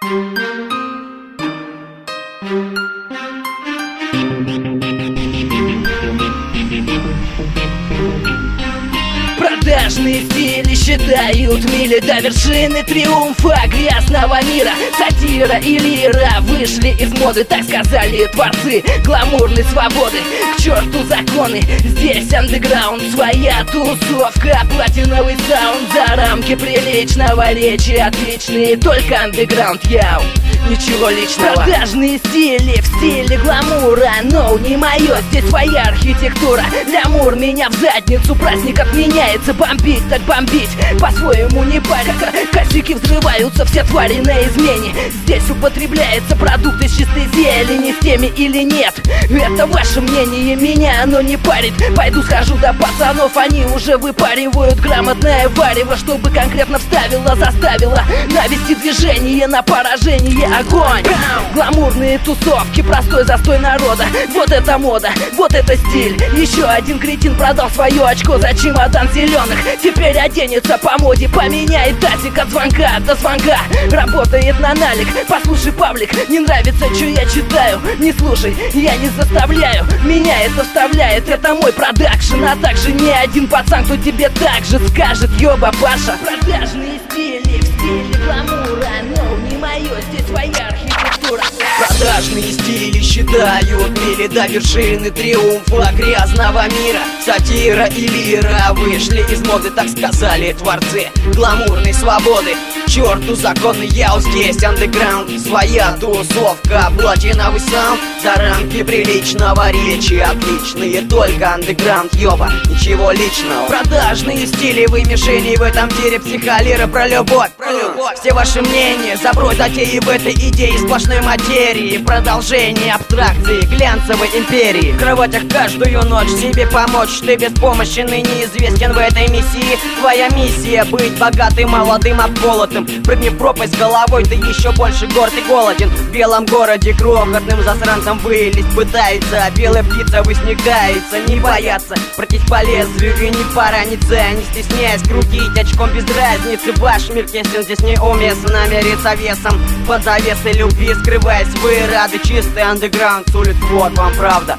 Продажные стили считают мили до вершины триумфа грязного мира. Сатира и лира вышли из моды, так сказали творцы гламурной свободы. К черту законы, здесь андеграунд, своя тусовка, платиновый саунд. За рамки приличного речи отличные, только андеграунд, яу, ничего личного. Продажные стили в стиле гламура, но не мое, здесь своя архитектура. Лямур меня в задницу, праздник отменяется. Бомбить так бомбить, по-своему не парится. Косяки взрываются, все твари на измене. Здесь употребляется продукт из чистой зелени. С теми или нет, это ваше мнение, меня оно не парит. Пойду схожу до пацанов, они уже выпаривают грамотное варево, чтобы конкретно вставило, заставило навести движение на поражение. Огонь! Гламурные тусовки, простой застой народа. Вот это мода, вот это стиль. Еще один кретин продал свое очко за чемодан зеленых. Теперь оденется по моде, поменяет датик от звонка до звонка. Работает на налик, послушай, Павлик, не нравится, что я читаю, не слушай, я не заставляю, меня это вставляет, это мой продакшн. А также не один пацан, кто тебе так же скажет, ёба, Паша. Продажные стили в стиле гламура, но не мое, здесь своя архитектура. Продажные стили считают мили до вершины триумфа грязного мира. Сатира и лира вышли из моды, так сказали творцы гламурной свободы. К черту законы, яу, здесь андеграунд, своя тусовка, платиновый саунд. За рамки приличного речи отличные, только андеграунд, ёба, ничего личного. Продажные стилевые мишени в этом деле, психолира про любовь, все ваши мнения, забрось затеи в этой идее сплошной материи. Продолжение абстракции глянцевой империи. В кроватях каждую ночь себе помочь, ты беспомощен и неизвестен в этой миссии. Твоя миссия быть богатым, молодым, обколотым. Прыгни в пропасть головой, ты еще больше горд и голоден. В белом городе крохотным засранцем вылезть пытается, белая птица высникается. Не бояться, пройтись по лезвию и не пораниться, не стесняясь крутить очком без разницы. Ваш мир тесен, здесь неуместно мериться весом под завесой любви, скрываясь, вы рады. Чистый андеграунд с улиц, вот вам правда.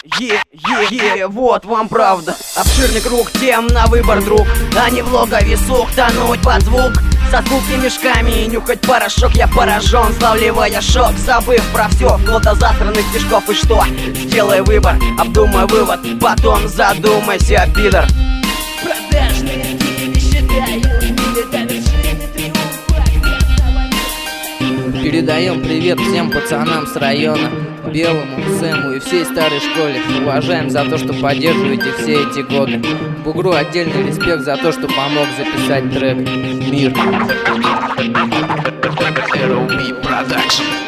Вот вам правда. Обширный круг тем на выбор, друг, а не в логове сук тонуть под звук. Со звуки мешками и нюхать порошок. Я поражен, славливая шок, забыв про все, вплоть до засранных стишков. И что? Сделай выбор, обдумай вывод, потом задумайся, пидор. Продажные стили считают мили до вершины триумфа грязного мира. Передаем привет всем пацанам с района, Белому, Сэму и всей старой школе. Уважаем за то, что поддерживаете все эти годы. Бугру отдельный респект за то, что помог записать трек «Мир». ROB Production.